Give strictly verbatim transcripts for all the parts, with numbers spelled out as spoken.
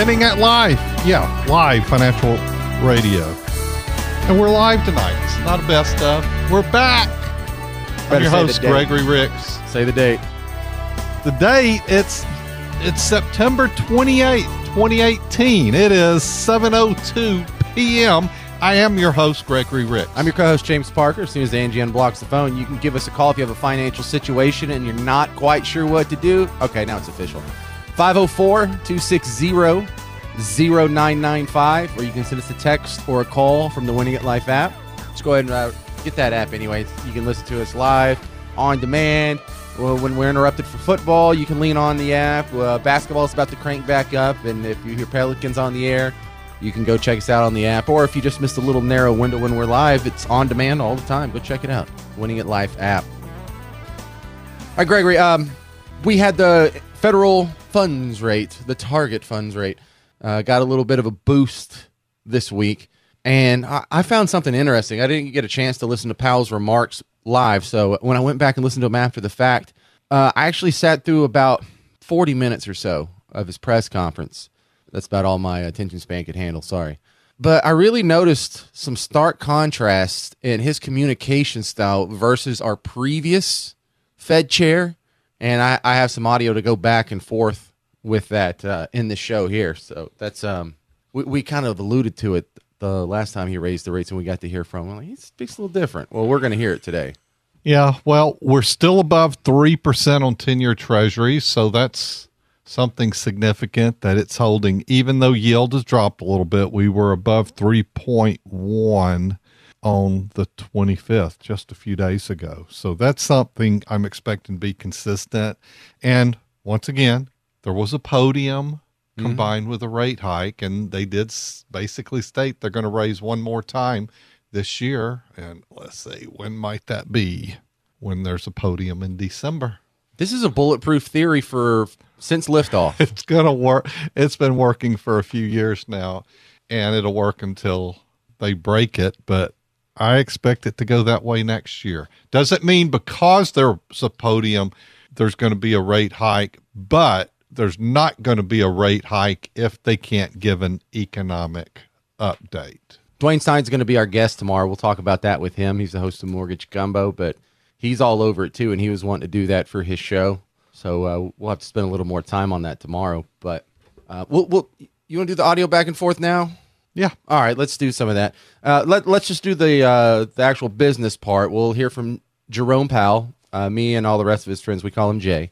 Winning at Life. Yeah, live financial radio. And we're live tonight. It's not a best of. We're back. I'm your host, Gregory Ricks. Say the date. The date, it's it's September twenty-eighth, twenty eighteen. It is seven oh two p.m. I am your host, Gregory Ricks. I'm your co-host, James Parker. As soon as Angie unblocks the phone, you can give us a call if you have a financial situation and you're not quite sure what to do. Okay, now it's official. five oh four, two six zero, zero nine nine five, or you can send us a text or a call from the Winning at Life app. Just go ahead and uh, get that app anyways. You can listen to us live, on demand. Well, when we're interrupted for football, you can lean on the app. Uh, basketball is about to crank back up, and if you hear Pelicans on the air, you can go check us out on the app. Or if you just missed a little narrow window when we're live, it's on demand all the time. Go check it out. Winning at Life app. All right, Gregory, um, we had the federal funds rate, the target funds rate, uh, got a little bit of a boost this week. And I, I found something interesting. I didn't get a chance to listen to Powell's remarks live. So when I went back and listened to him after the fact, uh, I actually sat through about forty minutes or so of his press conference. That's about all my attention span could handle. Sorry. But I really noticed some stark contrasts in his communication style versus our previous Fed chair. And I, I have some audio to go back and forth with that uh, in the show here. So that's um, we, we kind of alluded to it the last time he raised the rates and we got to hear from him. Like, he speaks a little different. Well, we're going to hear it today. Yeah, well, we're still above three percent on ten-year treasuries, so that's something significant that it's holding. Even though yield has dropped a little bit, we were above three point one on the twenty-fifth, just a few days ago. So that's something I'm expecting to be consistent. And once again, there was a podium mm-hmm. combined with a rate hike, and they did basically state they're going to raise one more time this year. And let's see, when might that be? When there's a podium in December. This is a bulletproof theory for since liftoff. It's going to work. It's been working for a few years now, and it'll work until they break it. But I expect it to go that way next year. Doesn't mean because there's a podium, there's going to be a rate hike, but there's not going to be a rate hike if they can't give an economic update. Dwayne Stein's going to be our guest tomorrow. We'll talk about that with him. He's the host of Mortgage Gumbo, but he's all over it too, and he was wanting to do that for his show. So uh, we'll have to spend a little more time on that tomorrow. But uh, we'll, we'll, you want to do the audio back and forth now? Yeah. All right, let's do some of that. Uh, let, let's just do the uh, the actual business part. We'll hear from Jerome Powell, uh, me and all the rest of his friends. We call him Jay.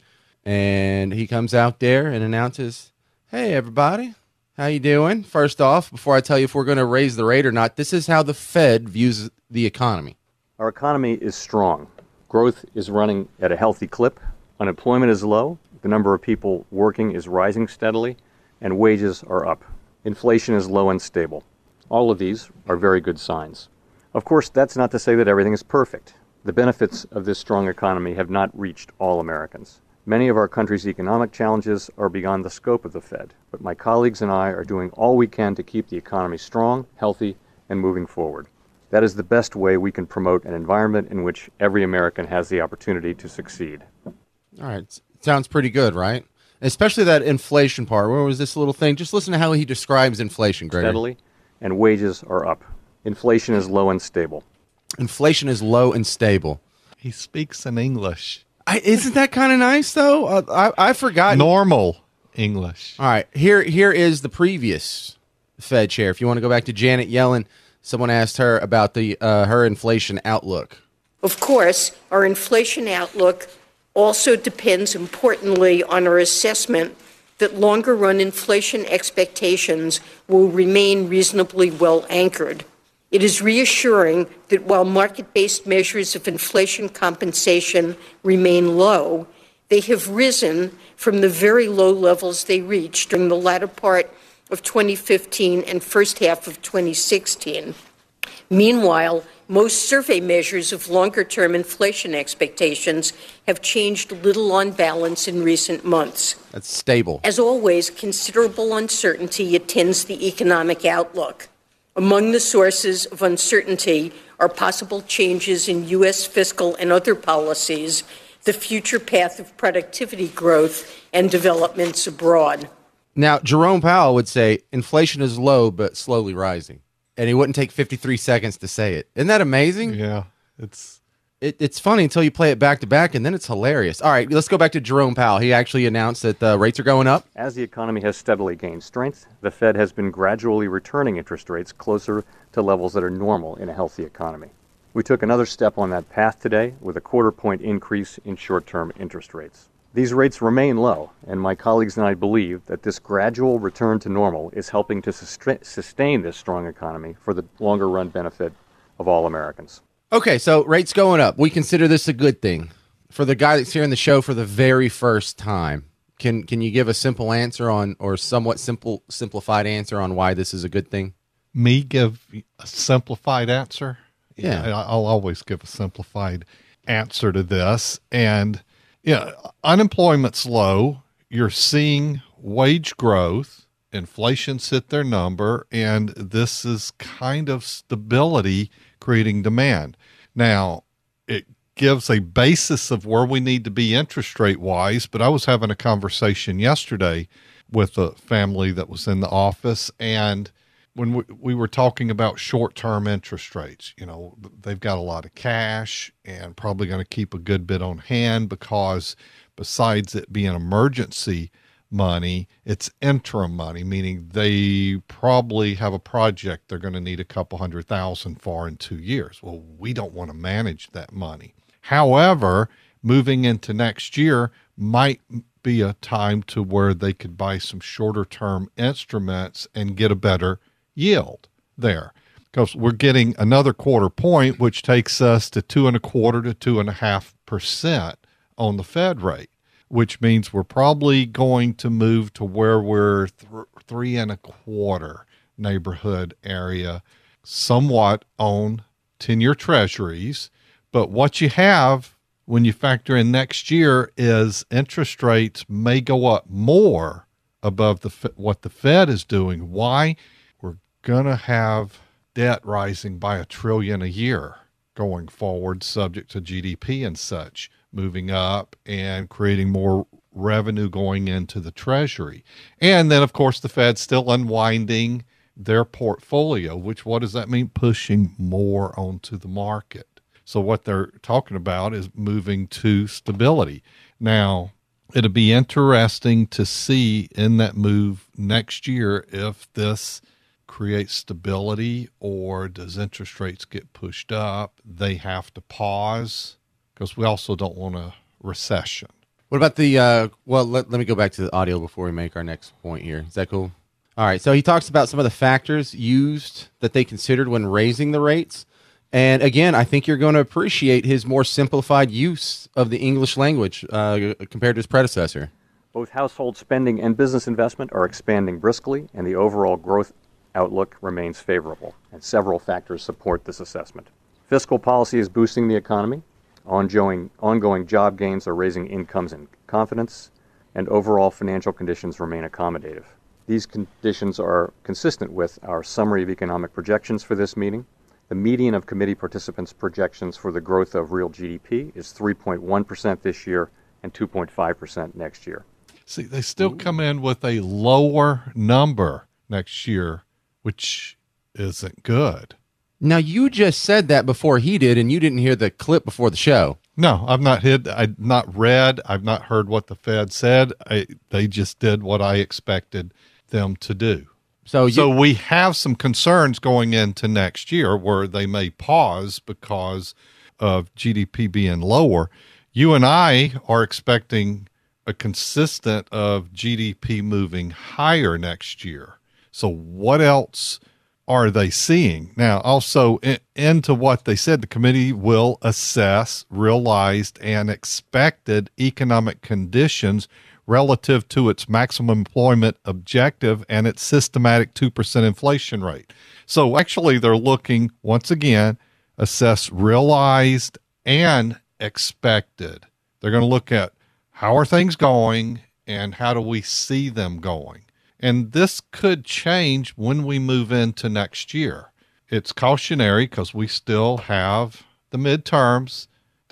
And he comes out there and announces, hey, everybody, how you doing? First off, before I tell you if we're going to raise the rate or not, this is how the Fed views the economy. Our economy is strong. Growth is running at a healthy clip. Unemployment is low. The number of people working is rising steadily, and wages are up. Inflation is low and stable. All of these are very good signs. Of course, that's not to say that everything is perfect. The benefits of this strong economy have not reached all Americans. Many of our country's economic challenges are beyond the scope of the Fed, but my colleagues and I are doing all we can to keep the economy strong, healthy, and moving forward. That is the best way we can promote an environment in which every American has the opportunity to succeed. All right. Sounds pretty good, right? Especially that inflation part. Where was this little thing? Just listen to how he describes inflation, Gregory. Steadily, and wages are up. Inflation is low and stable. Inflation is low and stable. He speaks in English. I, isn't that kind of nice, though? Uh, I, I forgot. Normal English. All right. Here, here is the previous Fed chair. If you want to go back to Janet Yellen, someone asked her about the uh, her inflation outlook. Of course, our inflation outlook also depends importantly on our assessment that longer-run inflation expectations will remain reasonably well anchored. It is reassuring that while market-based measures of inflation compensation remain low, they have risen from the very low levels they reached during the latter part of twenty fifteen and first half of twenty sixteen. Meanwhile, most survey measures of longer-term inflation expectations have changed little on balance in recent months. That's stable. As always, considerable uncertainty attends the economic outlook. Among the sources of uncertainty are possible changes in U S fiscal and other policies, the future path of productivity growth, and developments abroad. Now, Jerome Powell would say inflation is low but slowly rising, and he wouldn't take fifty-three seconds to say it. Isn't that amazing? Yeah, it's It, it's funny until you play it back to back, and then it's hilarious. All right, let's go back to Jerome Powell. He actually announced that the rates are going up. As the economy has steadily gained strength, the Fed has been gradually returning interest rates closer to levels that are normal in a healthy economy. We took another step on that path today with a quarter point increase in short-term interest rates. These rates remain low, and my colleagues and I believe that this gradual return to normal is helping to sustain this strong economy for the longer-run benefit of all Americans. Okay, so rates going up. We consider this a good thing. For the guy that's hearing the show for the very first time, can can you give a simple answer on, or somewhat simple simplified answer on why this is a good thing? Me give a simplified answer? Yeah. I- I'll always give a simplified answer to this. And, yeah, unemployment's low. You're seeing wage growth. Inflation's hit their number. And this is kind of stability creating demand. Now, it gives a basis of where we need to be interest rate wise, but I was having a conversation yesterday with a family that was in the office, and when we, we were talking about short-term interest rates, you know, they've got a lot of cash and probably going to keep a good bit on hand because besides it being emergency money, it's interim money, meaning they probably have a project they're going to need a couple hundred thousand for in two years. Well, we don't want to manage that money. However, moving into next year might be a time to where they could buy some shorter term instruments and get a better yield there, because we're getting another quarter point, which takes us to two and a quarter to two and a half percent on the Fed rate, which means we're probably going to move to where we're th- three and a quarter neighborhood area, somewhat on ten-year treasuries. But what you have when you factor in next year is interest rates may go up more above the what the Fed is doing. Why? We're going to have debt rising by a trillion a year going forward, subject to G D P and such moving up and creating more revenue going into the Treasury. And then, of course, the Fed's still unwinding their portfolio, which what does that mean? Pushing more onto the market. So what they're talking about is moving to stability. Now, it'll be interesting to see in that move next year if this creates stability or does interest rates get pushed up. They have to pause because we also don't want a recession. What about the, uh, well, let, let me go back to the audio before we make our next point here. Is that cool? All right. So he talks about some of the factors used that they considered when raising the rates. And again, I think you're going to appreciate his more simplified use of the English language uh, compared to his predecessor. Both household spending and business investment are expanding briskly, and the overall growth outlook remains favorable, and several factors support this assessment. Fiscal policy is boosting the economy. Ongoing, ongoing job gains are raising incomes and confidence, and overall financial conditions remain accommodative. These conditions are consistent with our summary of economic projections for this meeting. The median of committee participants' projections for the growth of real G D P is three point one percent this year and two point five percent next year. See, they still come in with a lower number next year, which isn't good. Now, you just said that before he did, and you didn't hear the clip before the show. No, I've not hid, I've not read, I've not heard what the Fed said. I, they just did what I expected them to do. So, you, so we have some concerns going into next year where they may pause because of G D P being lower. You and I are expecting a consistent of G D P moving higher next year. So what else are they seeing? Now, also in, into what they said, the committee will assess realized and expected economic conditions relative to its maximum employment objective and its systematic two percent inflation rate. So actually they're looking, once again, assess realized and expected. They're going to look at how are things going and how do we see them going. And this could change when we move into next year. It's cautionary because we still have the midterms.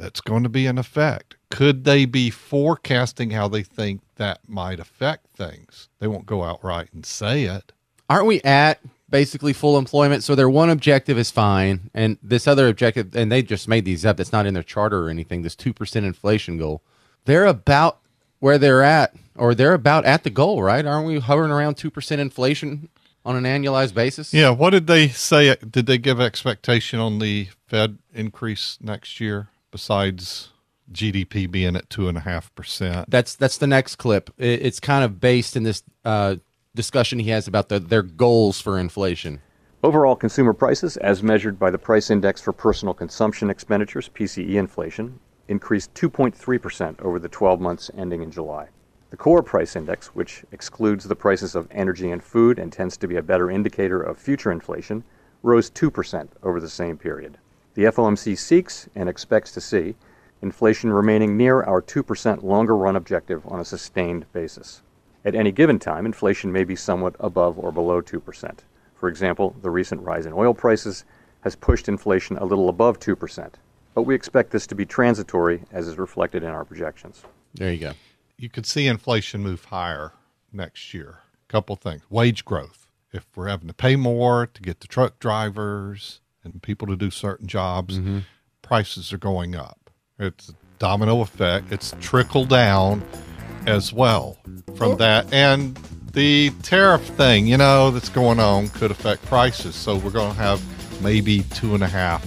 that's going to be an effect. Could they be forecasting how they think that might affect things? They won't go outright and say it. Aren't we at basically full employment? So their one objective is fine, and this other objective, and they just made these up, that's not in their charter or anything, this two percent inflation goal. They're about where they're at, or they're about at the goal, right? Aren't we hovering around two percent inflation on an annualized basis? Yeah, what did they say? Did they give expectation on the Fed increase next year besides G D P being at two and a half percent? That's that's the next clip. It, it's kind of based in this uh, discussion he has about the, their goals for inflation. Overall consumer prices, as measured by the Price Index for Personal Consumption Expenditures, P C E inflation, increased two point three percent over the twelve months ending in July. The core price index, which excludes the prices of energy and food and tends to be a better indicator of future inflation, rose two percent over the same period. The F O M C seeks and expects to see inflation remaining near our two percent longer run objective on a sustained basis. At any given time, inflation may be somewhat above or below two percent. For example, the recent rise in oil prices has pushed inflation a little above two percent. But we expect this to be transitory, as is reflected in our projections. There you go. You could see inflation move higher next year. A couple things. Wage growth. If we're having to pay more to get the truck drivers and people to do certain jobs, mm-hmm. prices are going up. It's a domino effect. It's trickle down as well from that. And the tariff thing, you know, that's going on could affect prices. So we're going to have maybe two and a half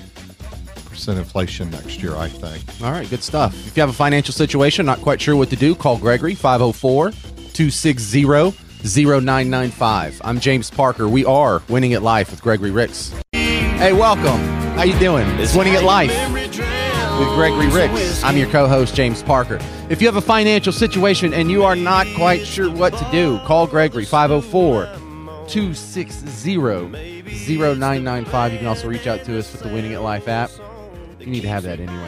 percent inflation next year, I think. All right, good stuff. If you have a financial situation, not quite sure what to do, call Gregory, five oh four, two six zero, zero nine nine five. I'm James Parker. We are Winning at Life with Gregory Ricks. Hey, welcome. How you doing? It's Winning at Life with Gregory Ricks. I'm your co-host, James Parker. If you have a financial situation and you are not quite sure what to do, call Gregory, five oh four, two six zero, zero nine nine five. You can also reach out to us with the Winning at Life app. You need to have that anyway.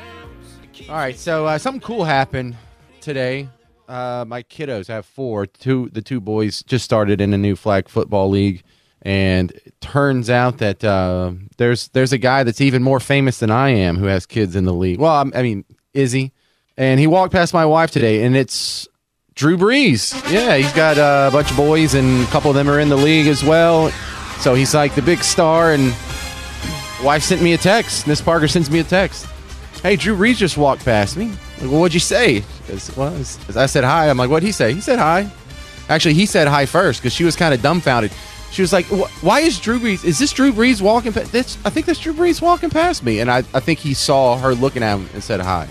All right, so uh, something cool happened today. Uh, my kiddos, I have four. Two, the two boys just started in a new flag football league, and it turns out that uh, there's there's a guy that's even more famous than I am who has kids in the league. Well, I'm, I mean, Izzy, and he walked past my wife today, and it's Drew Brees. Yeah, he's got uh, a bunch of boys, and a couple of them are in the league as well. So he's like the big star, and wife sent me a text. Miss Parker sends me a text. Hey, Drew Brees just walked past me. Like, well, what'd you say? As, well, as, as I said hi. I'm like, what'd he say? He said hi. Actually, he said hi first because she was kind of dumbfounded. She was like, why is Drew Brees? Is this Drew Brees walking past? This, I think that's Drew Brees walking past me. And I, I think he saw her looking at him and said hi.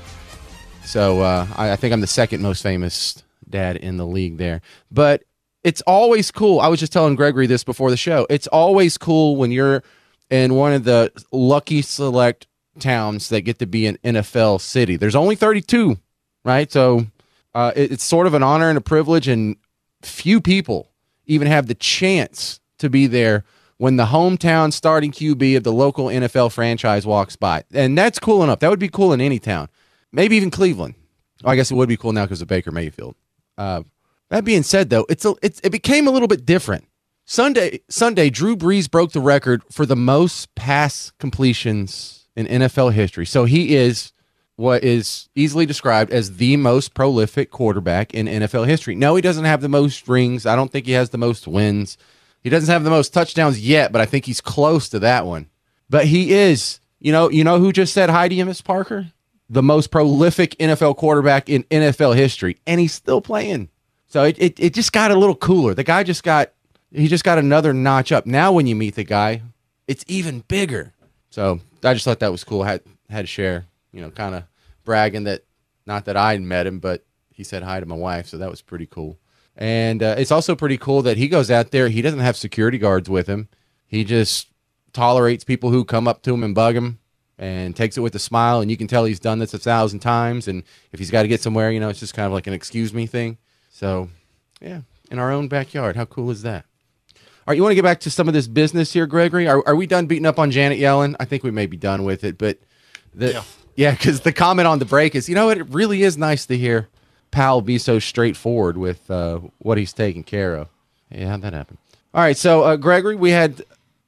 So uh, I, I think I'm the second most famous dad in the league there. But it's always cool. I was just telling Gregory this before the show. It's always cool when you're in one of the lucky select towns that get to be an N F L city. There's only thirty-two, right? So uh, it, it's sort of an honor and a privilege, and few people even have the chance to be there when the hometown starting Q B of the local N F L franchise walks by. And that's cool enough. That would be cool in any town. Maybe even Cleveland. Oh, I guess it would be cool now because of Baker Mayfield. Uh, that being said, though, it's a, it's, it became a little bit different. Sunday, Sunday, Drew Brees broke the record for the most pass completions in N F L history. So he is what is easily described as the most prolific quarterback in N F L history. No, he doesn't have the most rings. I don't think he has the most wins. He doesn't have the most touchdowns yet, but I think he's close to that one. But he is, you know, you know who just said hi to you, Miss Parker? The most prolific N F L quarterback in N F L history, and he's still playing. So it, it, it just got a little cooler. The guy just got He just got another notch up. Now when you meet the guy, it's even bigger. So I just thought that was cool. I had, had to share, you know, kind of bragging that, not that I met him, but he said hi to my wife. So that was pretty cool. And uh, it's also pretty cool that he goes out there. He doesn't have security guards with him. He just tolerates people who come up to him and bug him and takes it with a smile. And you can tell he's done this a thousand times. And if he's got to get somewhere, you know, it's just kind of like an excuse me thing. So, yeah, in our own backyard. How cool is that? All right, you want to get back to some of this business here, Gregory? Are, are we done beating up on Janet Yellen? I think we may be done with it, but the yeah, because yeah, the comment on the break is, you know what, it really is nice to hear Powell be so straightforward with uh, what he's taking care of. Yeah, how'd that happen? All right, so uh, Gregory, we had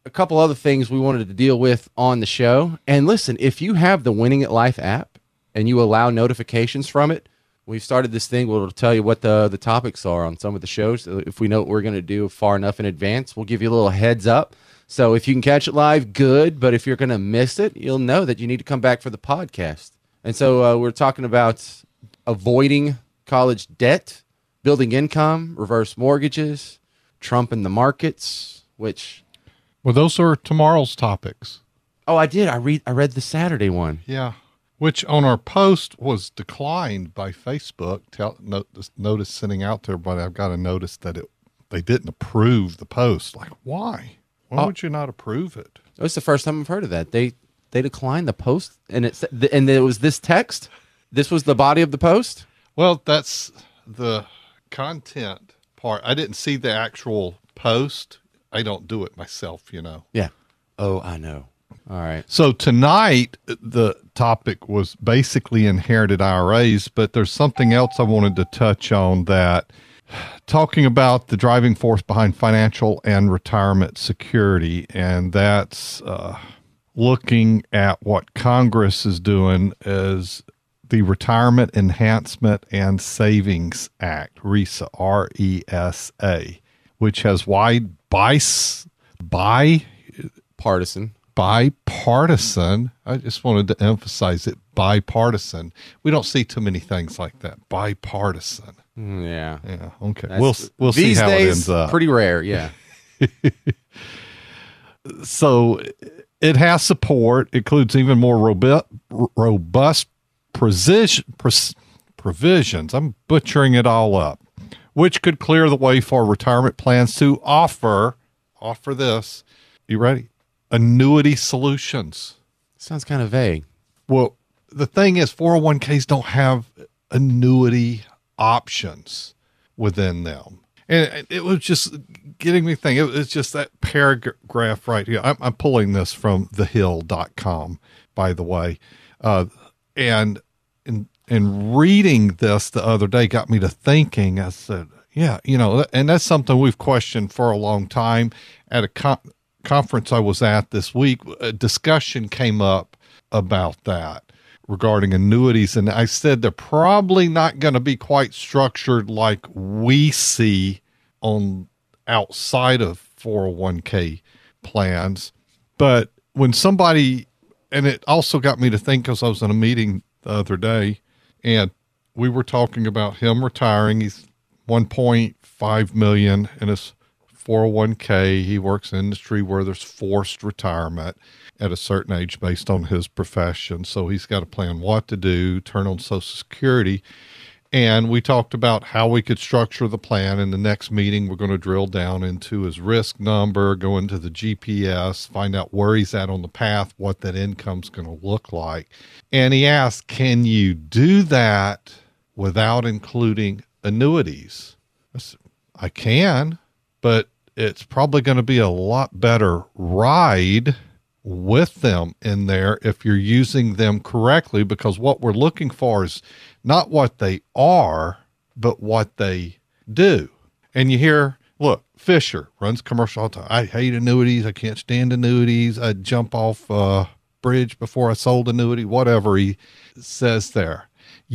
a couple other things we wanted to deal with on the show. And listen, if you have the Winning at Life app and you allow notifications from it, we've started this thing where it'll tell you what the, the topics are on some of the shows. If we know what we're going to do far enough in advance, we'll give you a little heads up. So if you can catch it live, good. But if you're going to miss it, you'll know that you need to come back for the podcast. And so uh, we're talking about avoiding college debt, building income, reverse mortgages, Trump in the markets, which... Well, those are tomorrow's topics. Oh, I did. I read. I read the Saturday one. Yeah. Which on our post was declined by Facebook. Tell, notice, notice sending out to everybody, I've got to notice that it they didn't approve the post. Like, why? Why Oh. would you not approve it? It was the first time I've heard of that. They they declined the post, and it said- and it was this text. This was the body of the post. Well, that's the content part. I didn't see the actual post. I don't do it myself, you know. Yeah. Oh, I know. All right. So tonight, the topic was basically inherited I R As, but there's something else I wanted to touch on, that talking about the driving force behind financial and retirement security, and that's uh, looking at what Congress is doing as the Retirement Enhancement and Savings Act, RESA, R E S A, which has wide bias, by Partisan. bipartisan. I just wanted to emphasize it, bipartisan. We don't see too many things like that. Bipartisan. Mm, yeah. Yeah. Okay. That's- we'll we'll see these how days, it ends up. Pretty rare. Yeah. So it has support. It includes even more robust, robust precision, pres- provisions. I'm butchering it all up, which could clear the way for retirement plans to offer offer this. You ready? Annuity solutions. Sounds kind of vague. Well, the thing is, four oh one k's don't have annuity options within them. And it was just getting me thinking. It was just that paragraph right here. I'm, I'm pulling this from the hill dot com, by the way. Uh, and in, in reading this the other day got me to thinking. I said, yeah, you know, and that's something we've questioned for a long time. At a con- conference I was at this week, a discussion came up about that regarding annuities. And I said they're probably not going to be quite structured like we see on outside of four oh one k plans. But when somebody, and it also got me to think, because I was in a meeting the other day and we were talking about him retiring. He's one point five million in his four oh one k. He works in an industry where there's forced retirement at a certain age based on his profession. So he's got to plan what to do, turn on Social Security. And we talked about how we could structure the plan. In the next meeting, we're going to drill down into his risk number, go into the G P S, find out where he's at on the path, what that income's going to look like. And he asked, can you do that without including annuities? I said, I can, but it's probably going to be a lot better ride with them in there if you're using them correctly, because what we're looking for is not what they are, but what they do. And you hear, look, Fisher runs commercial all the time. I hate annuities. I can't stand annuities. I'd jump off a bridge before I sold annuity, whatever he says there.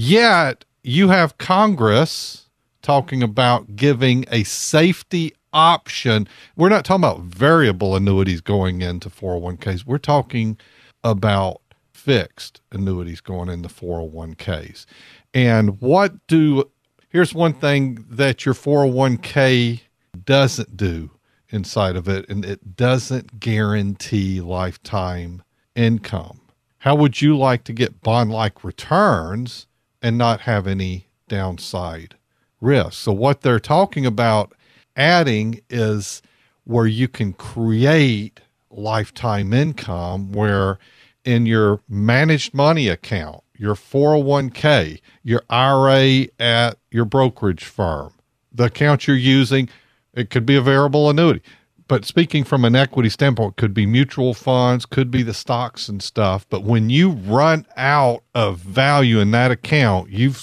Yet you have Congress talking about giving a safety option. We're not talking about variable annuities going into four oh one k's. We're talking about fixed annuities going into four oh one k's. And what do, here's one thing that your four oh one k doesn't do inside of it, and it doesn't guarantee lifetime income. How would you like to get bond-like returns and not have any downside risk? So what they're talking about adding is where you can create lifetime income, where in your managed money account, your four oh one k, your I R A at your brokerage firm, the account you're using, it could be a variable annuity. But speaking from an equity standpoint, it could be mutual funds, could be the stocks and stuff. But when you run out of value in that account, you've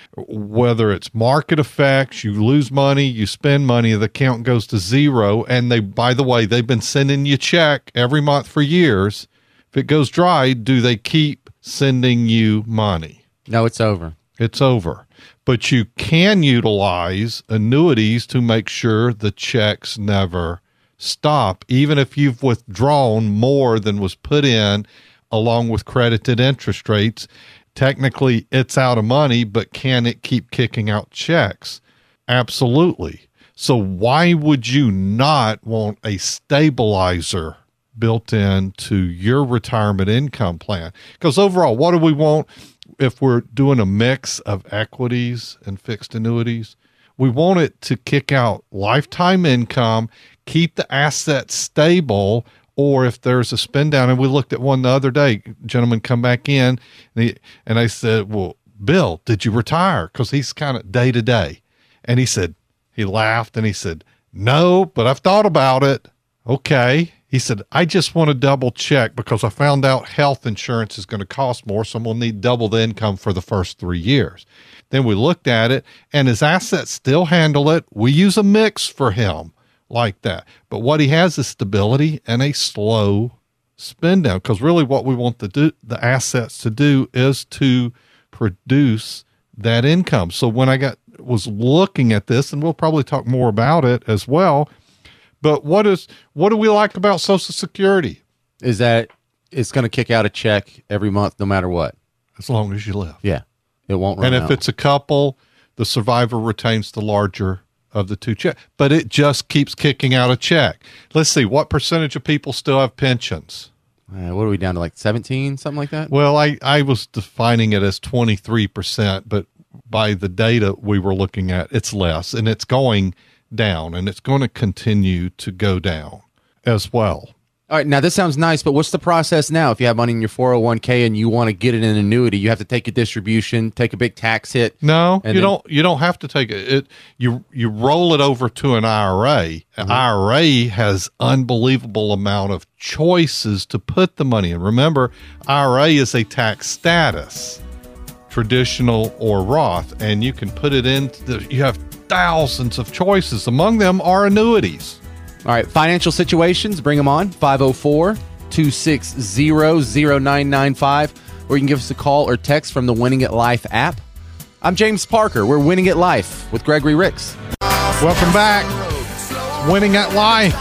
whether it's market effects, you lose money, you spend money, the account goes to zero. And they, by the way, they've been sending you a check every month for years. If it goes dry, do they keep sending you money? No, it's over. It's over. But you can utilize annuities to make sure the checks never stop, even if you've withdrawn more than was put in, along with credited interest rates. Technically, it's out of money, but can it keep kicking out checks? Absolutely. So why would you not want a stabilizer built into your retirement income plan? Because overall, what do we want if we're doing a mix of equities and fixed annuities? We want it to kick out lifetime income, keep the assets stable, or if there's a spin down. And we looked at one the other day, gentleman come back in, and, he, and I said, well, Bill, did you retire? Because he's kind of day to day. And he said, he laughed and he said, no, but I've thought about it. Okay. He said, I just want to double check because I found out health insurance is going to cost more, so I'm going to need double the income for the first three years. Then we looked at it, and his assets still handle it. We use a mix for him like that. But what he has is stability and a slow spin down, because really what we want the, do, the assets to do is to produce that income. So when I got was looking at this, and we'll probably talk more about it as well, but what is what do we like about Social Security? Is that it's going to kick out a check every month no matter what. As long as you live. Yeah. It won't run And if out. it's a couple, the survivor retains the larger of the two checks. But it just keeps kicking out a check. Let's see, what percentage of people still have pensions? Uh, what are we down to, like seventeen, something like that? Well, I, I was defining it as twenty-three percent, but by the data we were looking at, it's less, and it's going down, and it's going to continue to go down as well. All right, now this sounds nice, but what's the process now? If you have money in your four oh one k and you want to get it in an annuity, you have to take a distribution, take a big tax hit. No, you and then- don't. You don't have to take it. It you you roll it over to an I R A. An Mm-hmm. I R A has unbelievable amount of choices to put the money in. Remember, I R A is a tax status, traditional or Roth, and you can put it in. The, you have thousands of choices. Among them are annuities. All right, financial situations, bring them on, five oh four, two six zero, zero nine nine five, or you can give us a call or text from the Winning at Life app. I'm James Parker. We're Winning at Life with Gregory Ricks. Welcome back. It's Winning at Life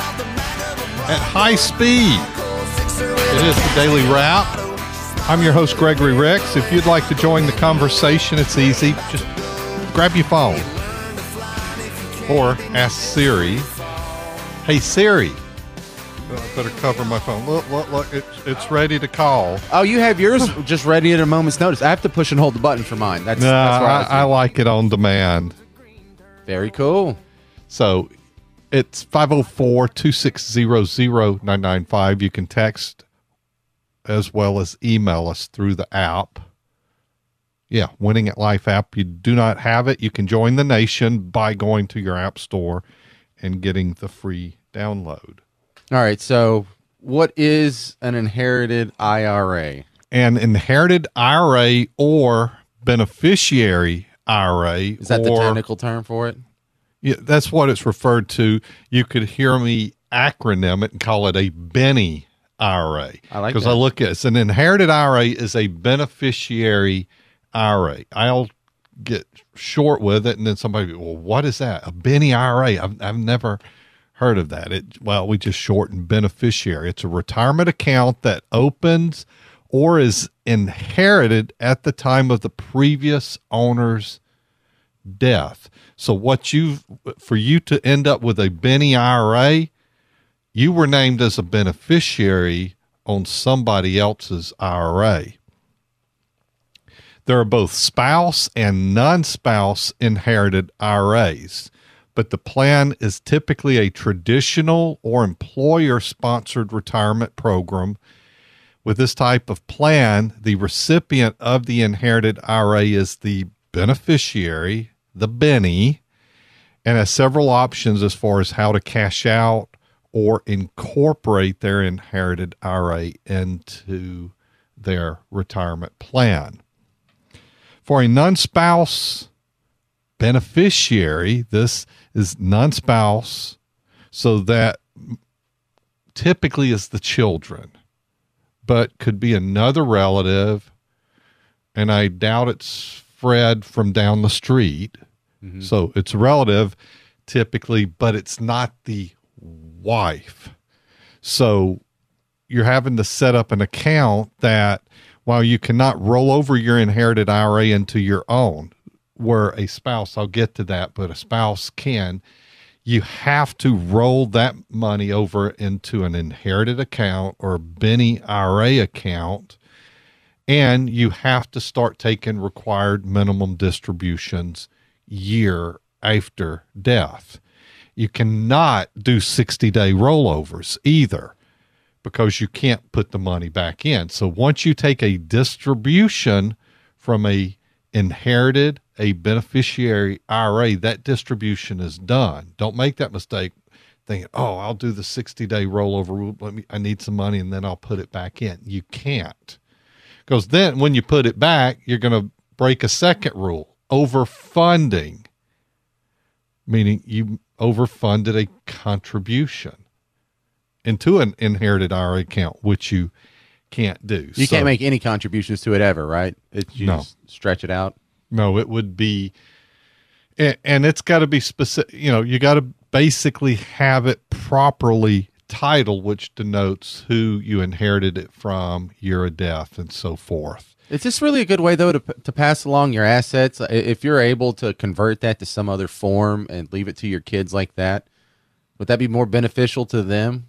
at high speed. It is the Daily Wrap. I'm your host, Gregory Ricks. If you'd like to join the conversation, it's easy. Just grab your phone or ask Siri. Hey, Siri. Well, I better cover my phone. Look, look, look. It's, it's ready to call. Oh, you have yours just ready at a moment's notice. I have to push and hold the button for mine. That's, No, that's where I, I, was I like it on demand. Very cool. So it's five oh four, two six zero, zero nine nine five. You can text as well as email us through the app. Yeah, Winning at Life app. You do not have it, you can join the nation by going to your app store and getting the free download. All right, so what is an inherited I R A? An inherited I R A or beneficiary I R A. Is that the or- technical term for it? Yeah, that's what it's referred to. You could hear me acronym it and call it a Benny I R A. I like Because that. I look at it's an inherited I R A is a beneficiary I R A. I'll get short with it, and then somebody, well, what is that? A Benny I R A? I've I've never heard of that. It well, we just shorten beneficiary. It's a retirement account that opens or is inherited at the time of the previous owner's death. So what you for you to end up with a Benny I R A, you were named as a beneficiary on somebody else's I R A. There are both spouse and non-spouse inherited I R As, but the plan is typically a traditional or employer-sponsored retirement program. With this type of plan, the recipient of the inherited I R A is the beneficiary, the Benny, and has several options as far as how to cash out or incorporate their inherited I R A into their retirement plan. For a non-spouse beneficiary, this is non-spouse, so that typically is the children, but could be another relative, and I doubt it's Fred from down the street. Mm-hmm. So it's a relative typically, but it's not the wife. So you're having to set up an account that, while you cannot roll over your inherited I R A into your own, where a spouse, I'll get to that, but a spouse can, you have to roll that money over into an inherited account or Benny I R A account, and you have to start taking required minimum distributions year after death. You cannot do sixty-day rollovers either, because you can't put the money back in. So once you take a distribution from a inherited, a beneficiary I R A, that distribution is done. Don't make that mistake thinking, oh, I'll do the sixty-day rollover. Let me, I need some money, and then I'll put it back in. You can't. Because then when you put it back, you're going to break a second rule, overfunding, meaning you overfunded a contribution into an inherited I R A account, which you can't do. You so, can't make any contributions to it ever, right? It, you no. just stretch it out. No, it would be, and, and it's got to be specific. You know, you got to basically have it properly titled, which denotes who you inherited it from, year of death, and so forth. Is this really a good way, though, to to pass along your assets? If you're able to convert that to some other form and leave it to your kids like that, would that be more beneficial to them?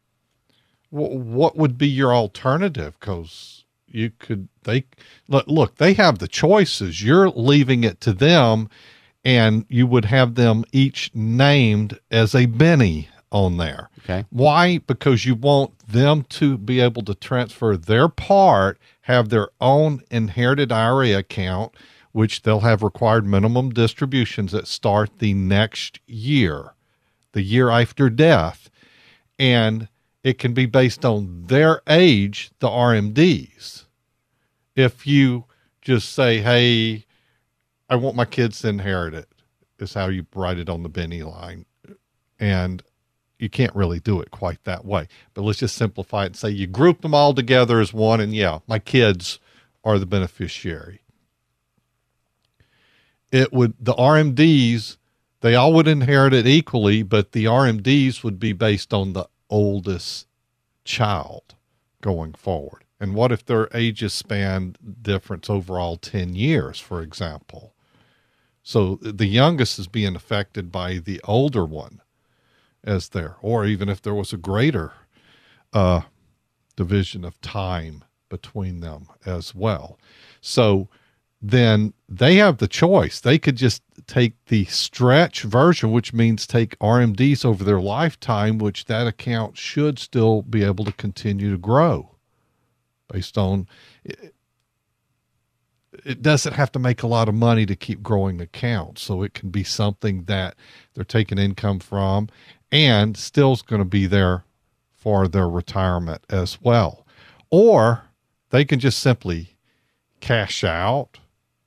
What would be your alternative? Because you could, they look, look, they have the choices. You're leaving it to them, and you would have them each named as a Benny on there. Okay. Why? Because you want them to be able to transfer their part, have their own inherited I R A account, which they'll have required minimum distributions that start the next year, the year after death. And it can be based on their age, the R M Ds. If you just say, hey, I want my kids to inherit it, is how you write it on the Benny line. And you can't really do it quite that way. But let's just simplify it and say you group them all together as one, and yeah, my kids are the beneficiary. It would, the R M Ds, they all would inherit it equally, but the R M Ds would be based on the oldest child going forward. And what if their ages span difference overall ten years, for example? So the youngest is being affected by the older one as there, or even if there was a greater uh, division of time between them as well. So then they have the choice. They could just take the stretch version, which means take R M Ds over their lifetime, which that account should still be able to continue to grow based on it. It doesn't have to make a lot of money to keep growing accounts. So it can be something that they're taking income from and still is going to be there for their retirement as well. Or they can just simply cash out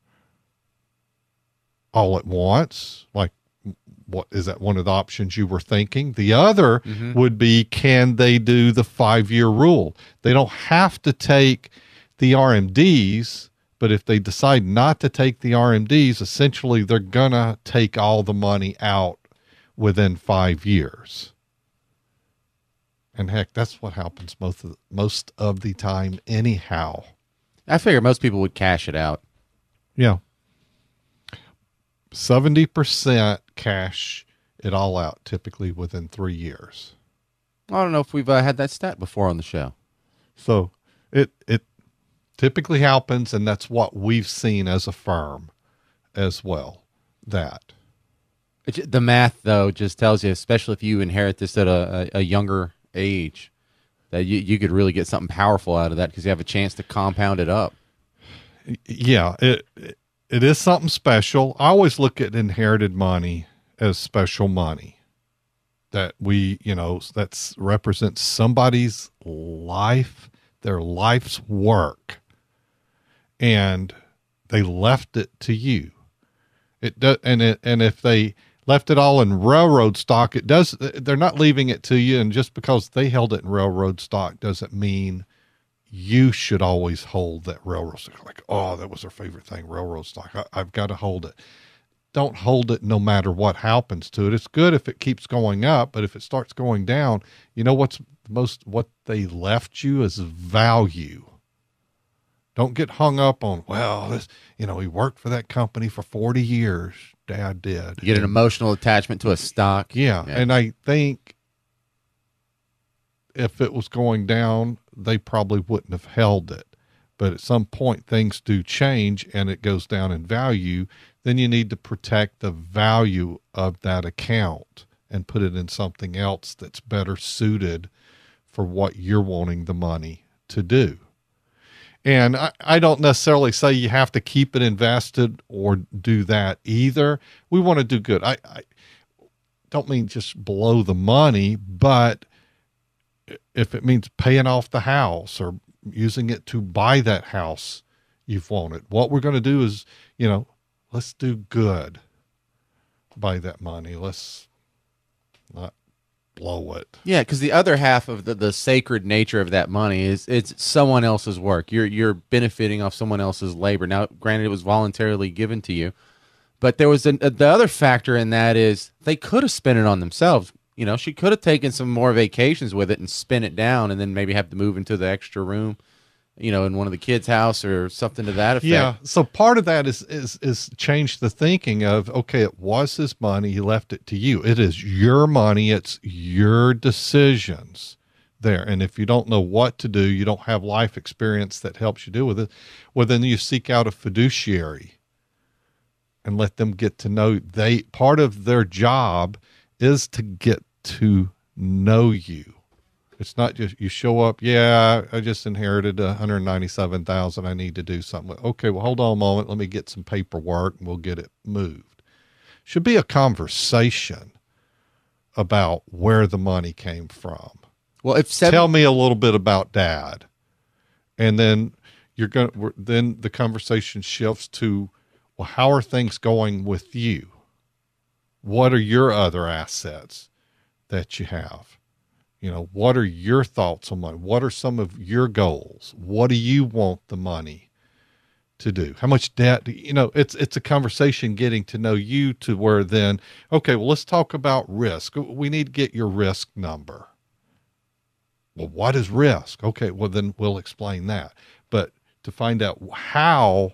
all at once. Like, what is that one of the options you were thinking? The other mm-hmm. would be, can they do the five-year rule? They don't have to take the R M Ds, but if they decide not to take the R M Ds, essentially they're going to take all the money out within five years. And heck, that's what happens most of, most of the time anyhow. I figure most people would cash it out. Yeah. seventy percent cash it all out, typically within three years. I don't know if we've uh, had that stat before on the show. So it it typically happens, and that's what we've seen as a firm as well. That. It, the math, though, just tells you, especially if you inherit this at a, a, a younger age, that you, you could really get something powerful out of that because you have a chance to compound it up. Yeah, it, it it is something special. I always look at inherited money as special money that we, you know, that's represents somebody's life, their life's work. And they left it to you. It does, and it, and if they left it all in railroad stock, it does. They're not leaving it to you, and just because they held it in railroad stock doesn't mean you should always hold that railroad stock. Like, oh, that was their favorite thing, railroad stock. I, I've got to hold it. Don't hold it no matter what happens to it. It's good if it keeps going up, but if it starts going down, you know what's most what they left you is value. Don't get hung up on, well, this, you know, he worked for that company for forty years. Dad did. You get an emotional attachment to a stock. Yeah, yeah. And I think if it was going down, they probably wouldn't have held it. But at some point, things do change and it goes down in value. Then you need to protect the value of that account and put it in something else that's better suited for what you're wanting the money to do. And I, I don't necessarily say you have to keep it invested or do that either. We want to do good. I, I don't mean just blow the money, but if it means paying off the house or using it to buy that house you've wanted, what we're going to do is, you know, let's do good by that money. Let's not blow it. Yeah, because the other half of the, the sacred nature of that money is it's someone else's work. You're you're benefiting off someone else's labor. Now, granted, it was voluntarily given to you, but there was an, uh, the other factor in that is they could have spent it on themselves. You know, she could have taken some more vacations with it and spin it down, and then maybe have to move into the extra room, you know, in one of the kids' house or something to that effect. Yeah. So part of that is, is, is change the thinking of, okay, it was his money. He left it to you. It is your money. It's your decisions there. And if you don't know what to do, you don't have life experience that helps you deal with it. Well, then you seek out a fiduciary and let them get to know they, part of their job is to get to know you. It's not just you show up, yeah, I just inherited one hundred ninety-seven thousand dollars. I need to do something. Okay, well, hold on a moment. Let me get some paperwork and we'll get it moved. Should be a conversation about where the money came from. Well, if seven- tell me a little bit about Dad. And then you're going to, then the conversation shifts to, well, how are things going with you? What are your other assets that you have? You know, what are your thoughts on money? What are some of your goals? What do you want the money to do? How much debt do you, you know, it's, it's a conversation getting to know you to where then, okay, well, let's talk about risk. We need to get your risk number. Well, what is risk? Okay, well, then we'll explain that. But to find out how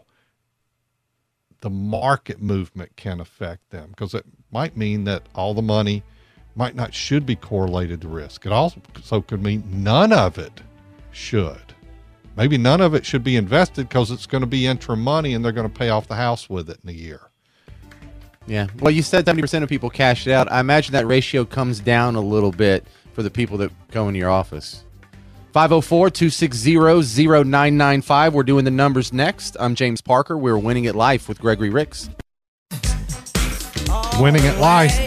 the market movement can affect them, because it might mean that all the money might not should be correlated to risk. It also could mean none of it should. Maybe none of it should be invested because it's going to be interim money and they're going to pay off the house with it in a year. Yeah. Well, you said seventy percent of people cash it out. I imagine that ratio comes down a little bit for the people that go into your office. five oh four, two six zero, zero nine nine five. We're doing the numbers next. I'm James Parker. We're Winning at Life with Gregory Ricks. Winning at Life.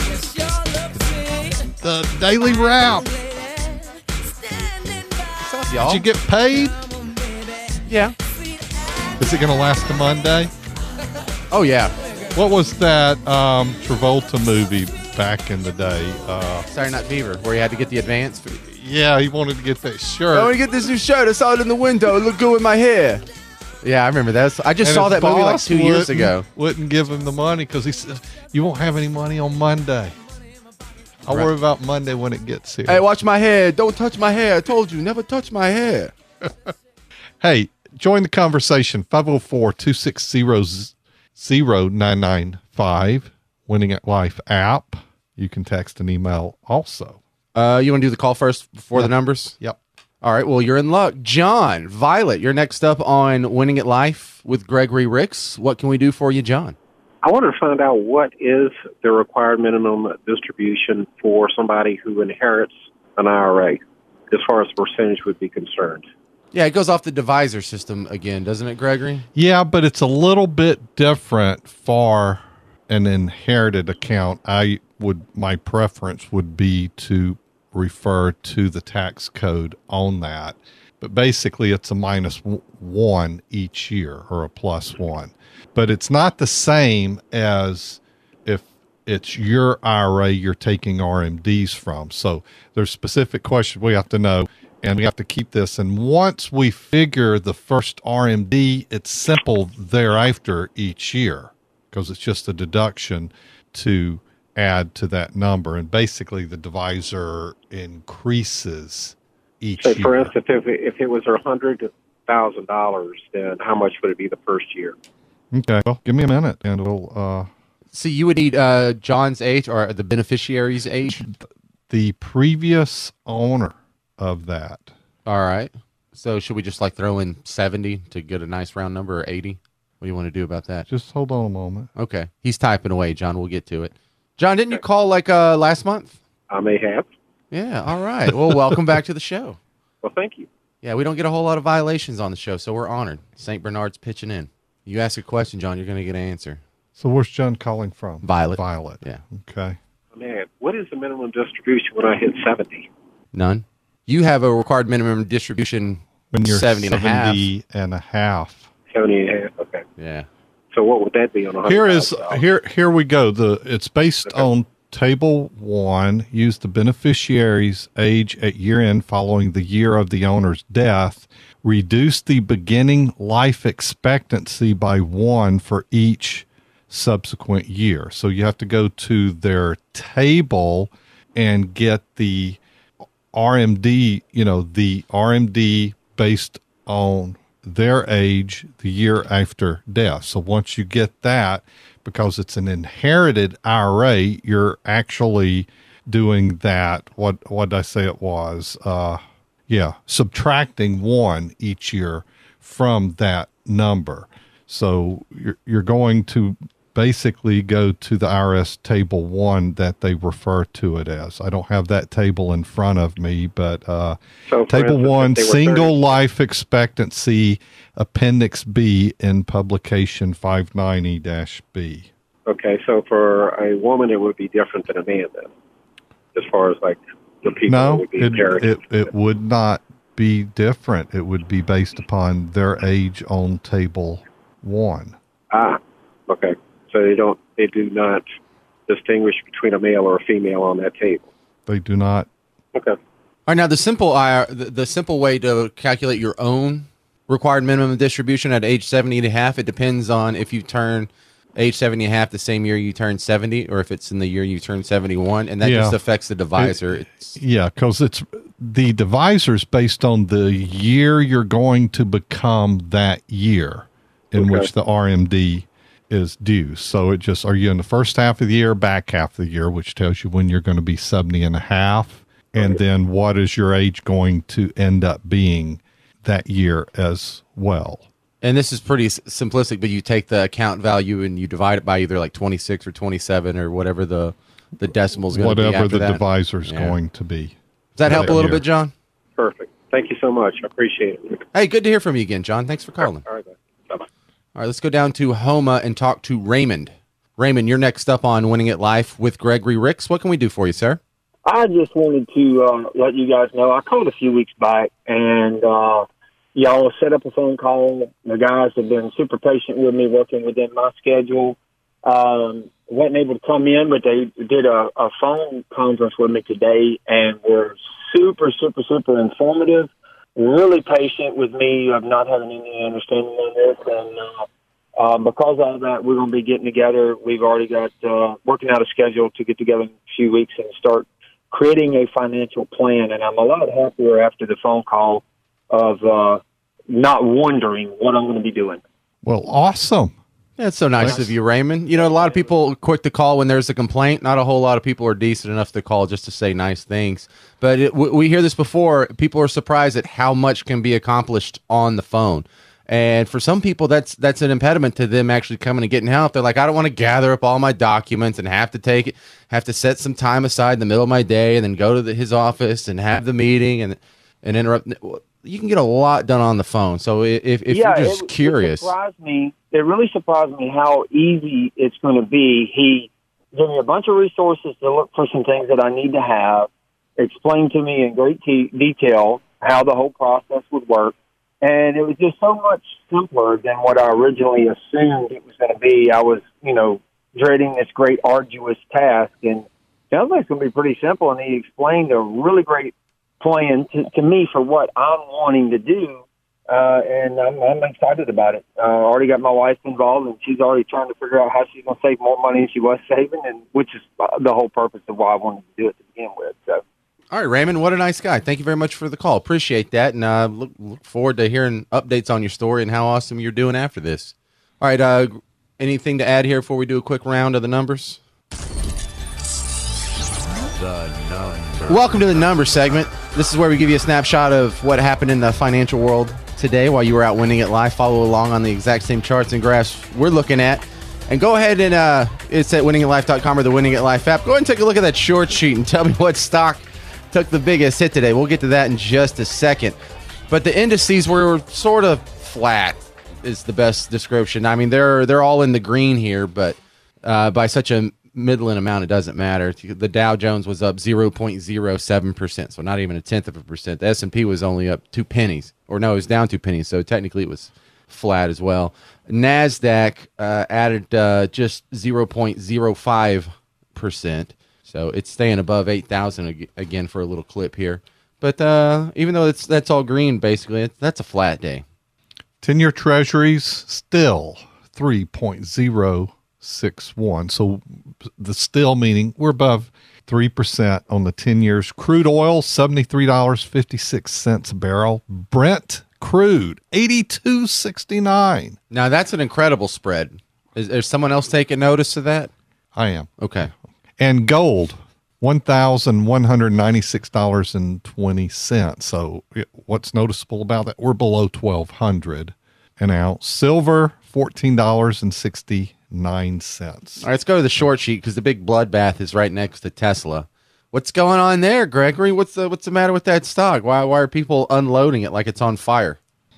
The daily wrap. What's up, y'all? Did you get paid? Yeah. Is it going to last to Monday? Oh, yeah. What was that um, Travolta movie back in the day? Uh, Saturday Night Fever, where you had to get the advance. yeah, he wanted to get that shirt. I want to get this new shirt. I saw it in the window. It looked good with my hair. Yeah, I remember that. I just And saw his that movie like boss two years wouldn't- ago. Wouldn't give him the money because he said, you won't have any money on Monday. I'll Right. worry about Monday when it gets here. Hey, watch my hair. Don't touch my hair. I told you, never touch my hair. Hey, join the conversation. five oh four, two six zero, zero nine nine five. Winning at Life app. You can text and email also. Uh, you want to do the call first before Yep. the numbers? Yep. All right. Well, you're in luck. John, Violet, you're next up on Winning at Life with Gregory Ricks. What can we do for you, John? I wanted to find out what is the required minimum distribution for somebody who inherits an I R A, as far as the percentage would be concerned. Yeah, it goes off the divisor system again, doesn't it, Gregory? Yeah, but it's a little bit different for an inherited account. I would, my preference would be to refer to the tax code on that. but basically it's a minus w- one each year or a plus one. But it's not the same as if it's your I R A you're taking R M Ds from. So there's specific questions we have to know, and we have to keep this. And once we figure the first R M D, it's simple thereafter each year because it's just a deduction to add to that number. And basically the divisor increases each So, year. for instance, if it, if it was one hundred thousand dollars, then how much would it be the first year? Okay, well, give me a minute, and we'll... Uh, So you would need uh, John's age or the beneficiary's age? the previous owner of that. All right. So should we just like throw in seventy to get a nice round number, or eighty? What do you want to do about that? Just hold on a moment. Okay. He's typing away, John. We'll get to it. John, didn't you call like uh, last month? I may have. Yeah. All right. Well, welcome back to the show. Well, thank you. Yeah, we don't get a whole lot of violations on the show, so we're honored. Saint Bernard's pitching in. You ask a question, John, you're going to get an answer. So where's John calling from? Violet. Violet. Yeah. Okay. Man, what is the minimum distribution when I hit seventy? None. You have a required minimum distribution When you're seventy and a half. seventy and a half. seventy and a half. Okay. Yeah. So what would that be on a Here is here here we go. The it's based Okay. on table one. Use the beneficiary's age at year end following the year of the owner's death. Reduce the beginning life expectancy by one for each subsequent year. So you have to go to their table and get the R M D, you know, the R M D based on their age the year after death. So once you get that, because it's an inherited I R A, you're actually doing that. What what did I say it was? Uh, yeah, subtracting one each year from that number. So you're you're going to basically go to the I R S table one that they refer to it as. I don't have that table in front of me, but uh, So, for table instance, one, if they were single thirty life expectancy, Appendix B in publication five ninety dash B. Okay, so for a woman, it would be different than a man then, as far as like the people that No, would be it, inherited. it, it would not be different. It would be based upon their age on table one. Ah, okay. So they don't, they do not distinguish between a male or a female on that table. They do not. Okay. All right, now the simple I R, the, the simple way to calculate your own required minimum distribution at age seventy and a half, it depends on if you turn age seventy and a half the same year you turn seventy, or if it's in the year you turn seventy-one, and that Yeah. just affects the divisor. It- it's, Yeah, because it's the divisor's based on the year you're going to become that year in Okay. which the R M D is due. So it just, are you in the first half of the year, back half of the year, which tells you when you're going to be seventy and a half, and then what is your age going to end up being that year as well. and this is pretty s- simplistic, but you take the account value and you divide it by either like twenty-six or twenty-seven or whatever the the decimal is going to be Whatever after the that. divisor's Yeah. going to be. Does that help a that little year. bit, John? Perfect. Thank you so much. I appreciate it. Hey, good to hear from you again, John. Thanks for calling. All right, bye-bye. All right, let's go down to Homa and talk to Raymond. Raymond, you're next up on Winning at Life with Gregory Ricks. What can we do for you, sir? I just wanted to uh, let you guys know I called a few weeks back, and uh, y'all set up a phone call. The guys have been super patient with me, working within my schedule. Um, wasn't able to come in, but they did a, a phone conference with me today, and were super, super, super informative. Really patient with me of not having any understanding on this, and uh, uh, because of all that, we're going to be getting together. We've already got uh, working out a schedule to get together in a few weeks and start creating a financial plan, and I'm a lot happier after the phone call of uh, not wondering what I'm going to be doing. Well, awesome. That's so nice Thanks. of you, Raymond. You know, a lot of people are quick to call when there's a complaint. Not a whole lot of people are decent enough to call just to say nice things. But it, we, we hear this before. People are surprised at how much can be accomplished on the phone. And for some people, that's that's an impediment to them actually coming and getting help. They're like, I don't want to gather up all my documents and have to take it, have to set some time aside in the middle of my day and then go to the, his office and have the meeting and and interrupt. You can get a lot done on the phone. So if, if yeah, you're just it, curious. It surprised me. It really surprised me how easy it's going to be. He gave me a bunch of resources to look for some things that I need to have, explained to me in great te- detail how the whole process would work. And it was just so much simpler than what I originally assumed it was going to be. I was, you know, dreading this great arduous task, and it sounds like it's going to be pretty simple. And he explained a really great plan to, to me for what I'm wanting to do, uh, and I'm, I'm excited about it. I uh, already got my wife involved, and she's already trying to figure out how she's going to save more money than she was saving, and which is the whole purpose of why I wanted to do it to begin with. So. All right, Raymond, what a nice guy. Thank you very much for the call. Appreciate that, and uh, look, look forward to hearing updates on your story and how awesome you're doing after this. All right, uh, anything to add here before we do a quick round of the numbers? The number. Welcome to the number segment. This is where we give you a snapshot of what happened in the financial world today while you were out winning it live. Follow along on the exact same charts and graphs we're looking at. And go ahead and, uh, it's at winning at life dot com or the Winning at Life app. Go ahead and take a look at that short sheet and tell me what stock took the biggest hit today. We'll get to that in just a second. But the indices were sort of flat is the best description. I mean, they're they're all in the green here, but uh, by such a middling amount, it doesn't matter. The Dow Jones was up zero point zero seven percent, so not even a tenth of a percent. The S and P was only up two pennies. Or no, it was down two pennies, so technically it was flat as well. NASDAQ uh, added uh, just zero point zero five percent. So it's staying above eight thousand again for a little clip here. But uh, even though it's that's all green, basically, it's, that's a flat day. ten-year treasuries still three point zero six one. So the still meaning we're above three percent on the ten years. Crude oil, seventy-three dollars and fifty-six cents a barrel. Brent crude, eighty-two sixty-nine. Now, that's an incredible spread. Is there someone else taking notice of that? I am. Okay. And gold, one thousand one hundred ninety-six dollars and twenty cents. So what's noticeable about that? We're below twelve hundred dollars an ounce. Silver, fourteen dollars and sixty-nine cents. All right, let's go to the short sheet because the big bloodbath is right next to Tesla. What's going on there, Gregory? What's the what's the matter with that stock? Why why are people unloading it like it's on fire?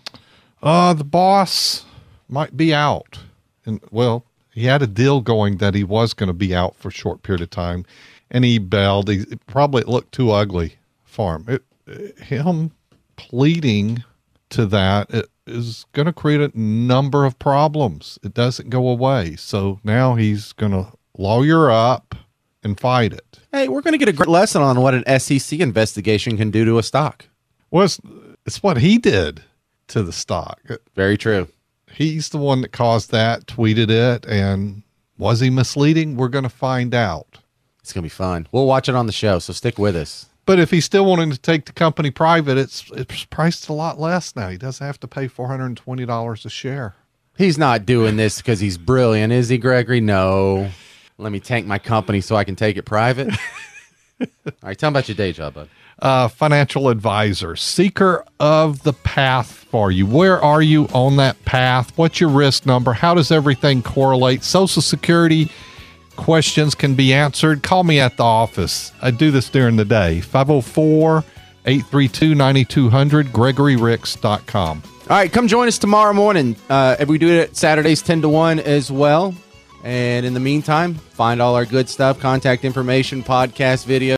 Uh, the boss might be out. And well, he had a deal going that he was going to be out for a short period of time, and he bailed. He probably looked too ugly for him. It, it, him pleading to that it is going to create a number of problems. It doesn't go away. So now he's going to lawyer up and fight it. Hey, we're going to get a great lesson on what an S E C investigation can do to a stock. Well, it's, it's what he did to the stock. Very true. He's the one that caused that, tweeted it, and was he misleading? We're going to find out. It's going to be fun. We'll watch it on the show, so stick with us. But if he's still wanting to take the company private, it's it's priced a lot less now. He doesn't have to pay four hundred twenty dollars a share. He's not doing this because he's brilliant, is he, Gregory? No. Let me tank my company so I can take it private. All right, tell him about your day job, bud. Uh, financial advisor, seeker of the path for you. Where are you on that path? What's your risk number? How does everything correlate? Social Security questions can be answered. Call me at the office. I do this during the day. five oh four, eight three two, nine two zero zero, gregory ricks dot com. All right, come join us tomorrow morning. Uh, we do it Saturdays ten to one as well. And in the meantime, find all our good stuff, contact information, podcast, video.